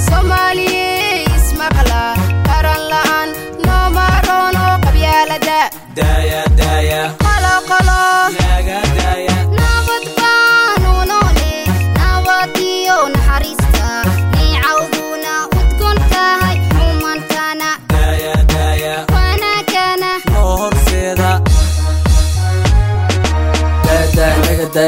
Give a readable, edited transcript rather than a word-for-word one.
Somali ismaqla karan laan no marono qabyalada daya qala naga